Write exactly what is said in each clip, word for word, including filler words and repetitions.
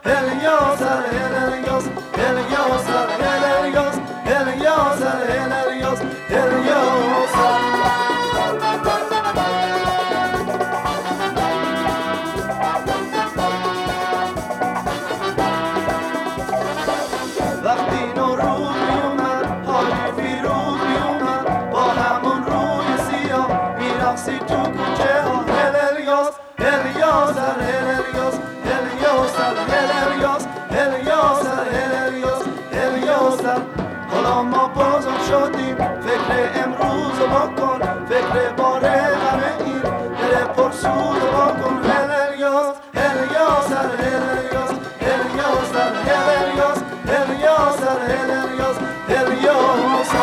Helios, Helios, Helios, Helios, Helios, Helios, Helios. وقتی نورود میومد حالی فیروز میومد با همون روی سیاه میرقصی تو کوچه ها. هلیاس هلیاس هلیاس هلیاس هلیاس هلیاس هلیاس هلیاس. حالا ما بازم شدیم فکر امروز رو بکن، فکر باره غم این دل پرسود رو بکن. هلیاس هلیاس هلیاس هلیاس هلیاس هلیاس هلیاس هلیاس.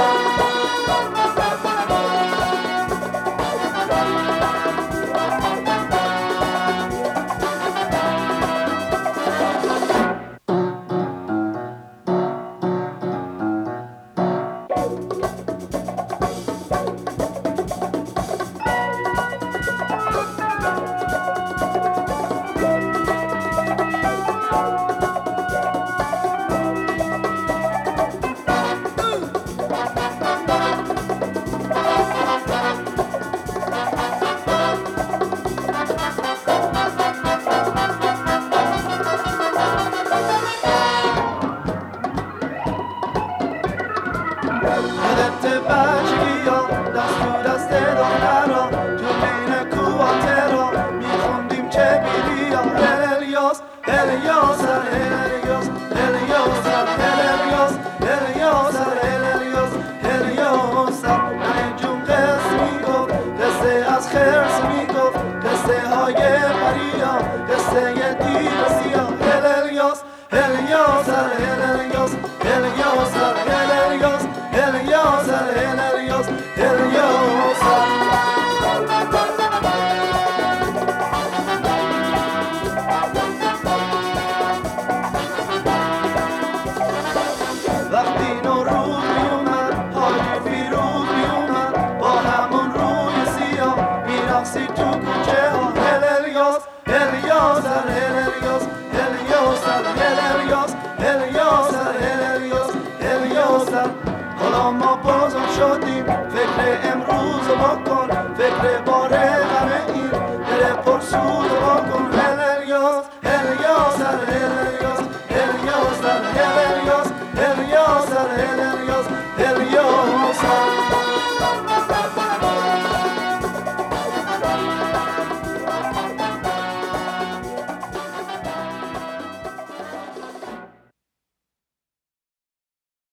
یادت بچگی ها دست تو دست دخترا تو بین کواترا میخوندیم چه بیری ها. هلیاس هلیاس هلیاس هلیاس هلیاس هلیاس هلیاس هلیاس. نه جون قصه میگفت قصه از خرس میگفت قصه های پریا قصه دیر و سیاه. هلیاس هلیاس هلیاس هلیاس هلیاس هلیاس هلیاس هلیاس. وقتی نورود میومد حالی فیروز میومد با همون روی سیاه میرقصی تو کوچه ها. هلیاس هلیاس هلیاس هلیاس هلیاس هلیاس هلیاس هلیاس. حالا ما بازم شدیم فکر امروز رو بکن، فکر باره غم این دل پرسود